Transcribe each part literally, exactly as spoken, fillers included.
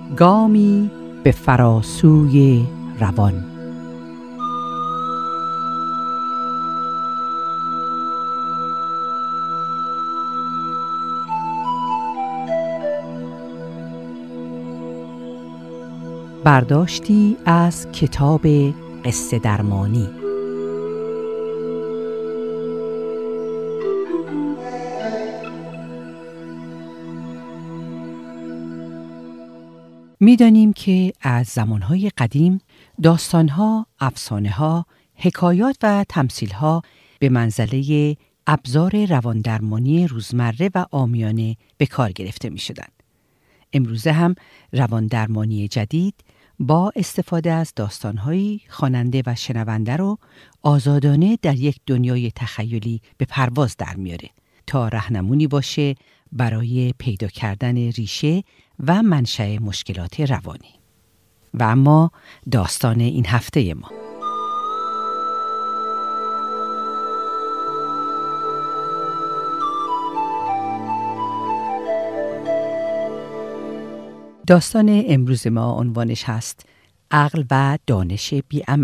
گامی به فراسوی روان. برداشتی از کتاب قصه درمانی. می‌دانیم که از زمانهای قدیم داستانها، افسانه‌ها، حکایات و تمثیل‌ها به منزله ابزار رواندرمانی روزمره و عامیانه به کار گرفته می‌شدند. امروزه هم رواندرمانی جدید با استفاده از داستان‌های خواننده و شنونده رو آزادانه در یک دنیای تخیلی به پرواز در میاره تا راهنمونی باشه برای پیدا کردن ریشه و منشأ مشکلات روانی. و اما داستان این هفته ما. داستان امروز ما عنوانش هست عقل و دانش بی‌عمل.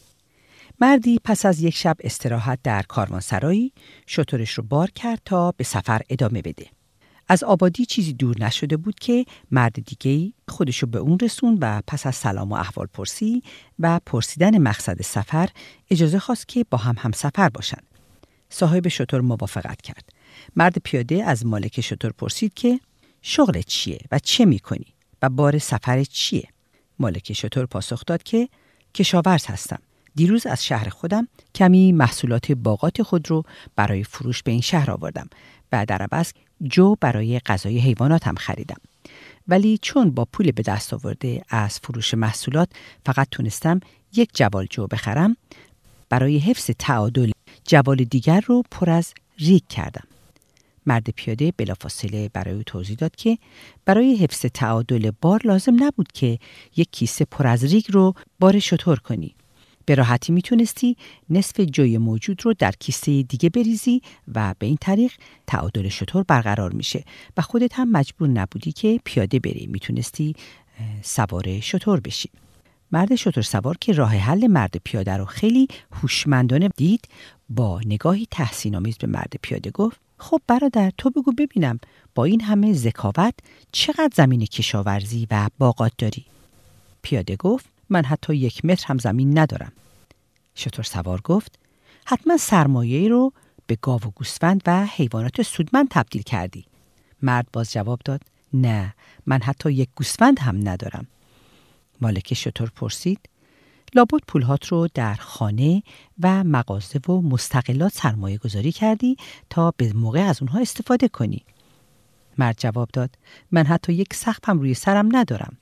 مردی پس از یک شب استراحت در کاروانسرایی شترش رو بار کرد تا به سفر ادامه بده. از آبادی چیزی دور نشده بود که مرد دیگه‌ای خودشو به اون رسون و پس از سلام و احوال پرسی و پرسیدن مقصد سفر اجازه خواست که با هم هم سفر باشن. صاحب شتر موافقت کرد. مرد پیاده از مالک شتر پرسید که شغلت چیه و چه میکنی و بار سفرت چیه؟ مالک شتر پاسخ داد که کشاورز هستم. دیروز از شهر خودم کمی محصولات باغات خود رو برای فروش به این شهر آوردم و در عوض جو برای غذای حیواناتم خریدم. ولی چون با پول به دست آورده از فروش محصولات فقط تونستم یک جوال جو بخرم، برای حفظ تعادل جوال دیگر رو پر از ریگ کردم. مرد پیاده بلافاصله برای او توضیح داد که برای حفظ تعادل بار لازم نبود که یک کیسه پر از ریگ رو بار شتر کنی. به راحتی میتونستی نصف جوی موجود رو در کیسه دیگه بریزی و به این طریق تعادل شتر برقرار میشه و خودت هم مجبور نبودی که پیاده بری، میتونستی سوار شتر بشی. مرد شتر سوار که راه حل مرد پیاده رو خیلی هوشمندانه دید، با نگاهی تحسین آمیز به مرد پیاده گفت: خب برادر، تو بگو ببینم با این همه ذکاوت چقدر زمین کشاورزی و باغات داری؟ پیاده گفت: من حتی یک متر هم زمین ندارم. شتر سوار گفت: حتما سرمایه‌ای رو به گاو و گوسفند و حیوانات سودمند تبدیل کردی. مرد باز جواب داد: نه، من حتی یک گوسفند هم ندارم. مالک شتر پرسید: لابد پولهات رو در خانه و مغازه و مستقلات سرمایه گذاری کردی تا به موقع از اونها استفاده کنی. مرد جواب داد: من حتی یک سقف هم روی سرم ندارم.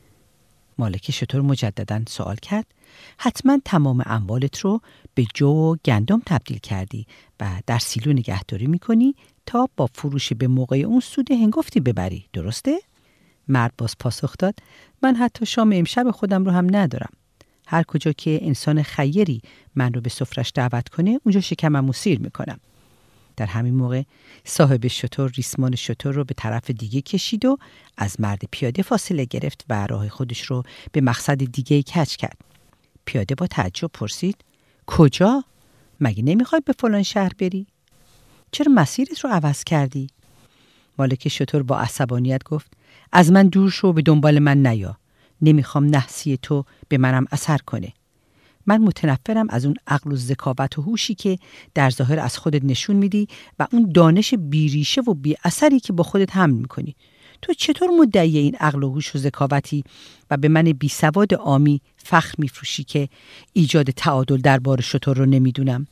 مالک شتر مجدداً سوال کرد: حتما تمام اموالت رو به جو و گندم تبدیل کردی و در سیلو نگهداری میکنی تا با فروش به موقع اون سود هنگفتی ببری، درسته؟ مرد باز پاسخ داد: من حتی شام امشب خودم رو هم ندارم. هر کجا که انسان خیری من رو به سفرش دعوت کنه، اونجا شکممو سیر میکنم. در همین موقع صاحب شتر ریسمان شتر رو به طرف دیگه کشید و از مرد پیاده فاصله گرفت و راه خودش رو به مقصد دیگه کج کرد. پیاده با تعجب پرسید: کجا؟ مگه نمیخوای به فلان شهر بری؟ چرا مسیرت رو عوض کردی؟ مالک شتر با عصبانیت گفت: از من دور شو، به دنبال من نیا. نمیخوام نحسی تو به منم اثر کنه. من متنفرم از اون عقل و ذکاوت و هوشی که در ظاهر از خودت نشون میدی و اون دانش بیریشه و بی اثری که با خودت حمل میکنی. تو چطور مدعی این عقل و هوش و ذکاوتی و به من بی سواد عامی فخر میفروشی که ایجاد تعادل در بار شتر رو نمیدونم؟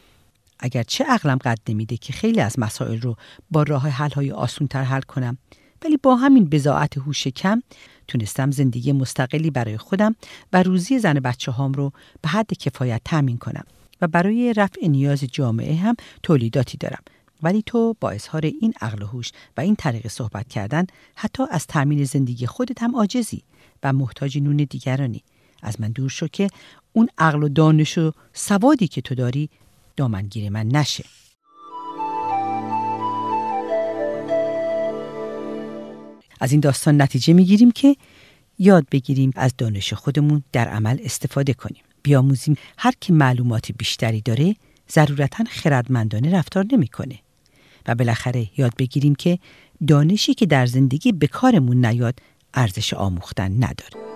اگر چه عقلم قد نمیده که خیلی از مسائل رو با راه حل های آسون تر حل کنم، ولی با همین بضاعت هوش کم تونستم زندگی مستقلی برای خودم و روزی زن بچه هام رو به حد کفایت تامین کنم و برای رفع نیاز جامعه هم تولیداتی دارم. ولی تو با اظهار این عقل و هوش و این طریق صحبت کردن حتی از تامین زندگی خودت هم عاجزی و محتاج نون دیگرانی. از من دور شو که اون عقل و دانش و سوادی که تو داری دامنگیر من نشه. از این داستان نتیجه میگیریم که یاد بگیریم از دانش خودمون در عمل استفاده کنیم. بیاموزیم هر کی معلومات بیشتری داره ضرورتاً خردمندانه رفتار نمیکنه. و بالاخره یاد بگیریم که دانشی که در زندگی به کارمون نیاد ارزش آموختن نداره.